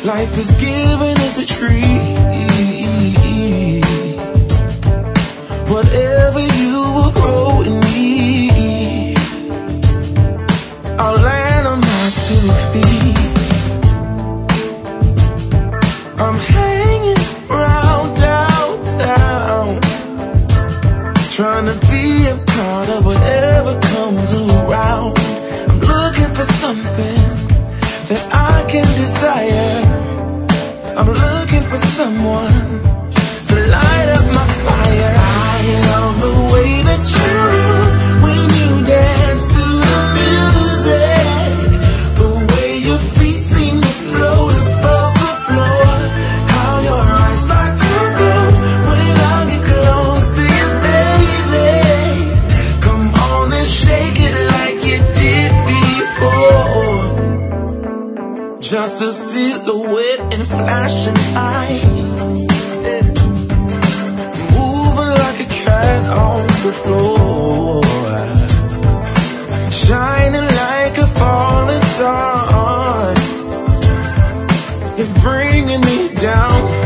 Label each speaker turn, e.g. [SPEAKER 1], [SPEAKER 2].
[SPEAKER 1] Life is giving us a treat. Whatever you will throw in me, I'll land on my 2 feet. I'm hanging around downtown, trying to be a part of whatever comes around. I'm looking for something that I can desire. I'm looking for someone to light up my fire. I love the way that you move when you dance to the music, the way your feet seem to float above the floor, how your eyes start to glow when I get close to you, baby. Come on and shake it like you did before. Just a silhouette and flashing eyes, moving like a cat on the floor, shining like a falling star. You're bringing me down